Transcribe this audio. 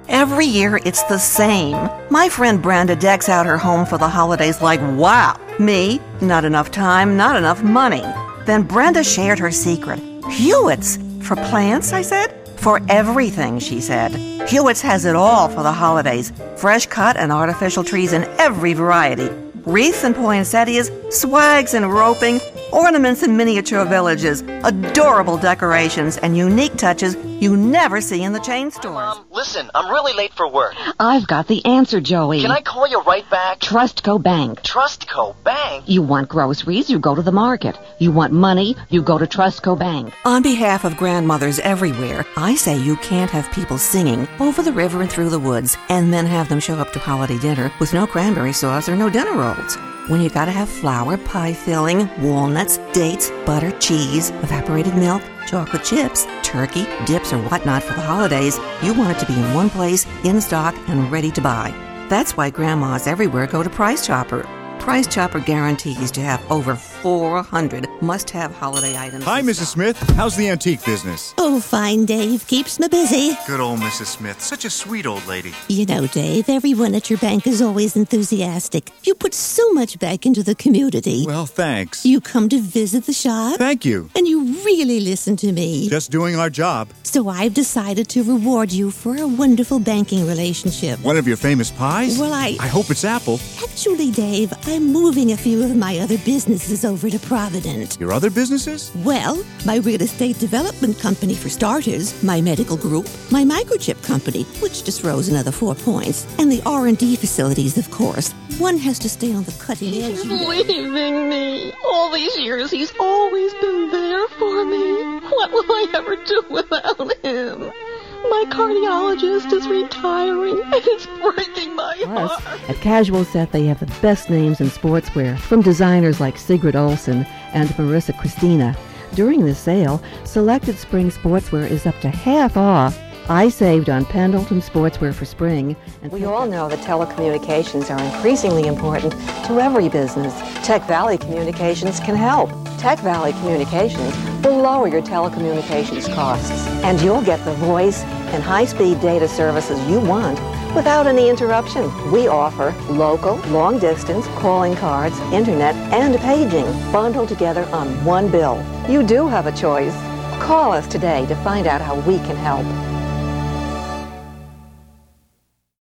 Every year, it's the same. My friend Brenda decks out her home for the holidays like, wow. Me, not enough time, not enough money. Then Brenda shared her secret. Hewitt's. For plants, I said? For everything, she said. Hewitt's has it all for the holidays. Fresh cut and artificial trees in every variety. Wreaths and poinsettias, swags and roping, ornaments and miniature villages, adorable decorations, and unique touches you never see in the chain stores. Mom, listen, I'm really late for work. I've got the answer, Joey. Can I call you right back? Trustco Bank. Trustco Bank? You want groceries, you go to the market. You want money, you go to Trustco Bank. On behalf of grandmothers everywhere, I say you can't have people singing over the river and through the woods and then have them show up to holiday dinner with no cranberry sauce or no dinner rolls. When you gotta have flour, pie filling, walnuts, dates, butter, cheese, evaporated milk, chocolate chips, turkey, dips, or whatnot for the holidays, you want it to be in one place, in stock, and ready to buy. That's why grandmas everywhere go to Price Chopper. Price Chopper guarantees to have over 400 must-have holiday items. Hi, Mrs. Smith. How's the antique business? Oh, fine, Dave. Keeps me busy. Good old Mrs. Smith. Such a sweet old lady. You know, Dave, everyone at your bank is always enthusiastic. You put so much back into the community. Well, thanks. You come to visit the shop. Thank you. And you really listen to me. Just doing our job. So I've decided to reward you for a wonderful banking relationship. One of your famous pies? Well, I hope it's apple. Actually, Dave, I'm moving a few of my other businesses over to Provident. Your other businesses? Well, my real estate development company for starters, my medical group, my microchip company, which just rose another 4 points, and the R&D facilities, of course. One has to stay on the cutting edge. He's leaving me. All these years, he's always been there for me. What will I ever do without him? My cardiologist is retiring, and it's breaking my heart. At Casual Set, they have the best names in sportswear, from designers like Sigrid Olsen and Marissa Christina. During the sale, selected spring sportswear is up to half off. I saved on Pendleton sportswear for spring. And we all know that telecommunications are increasingly important to every business. Tech Valley Communications can help. Tech Valley Communications will lower your telecommunications costs, and you'll get the voice and high-speed data services you want without any interruption. We offer local, long-distance, calling cards, internet, and paging bundled together on one bill. You do have a choice. Call us today to find out how we can help.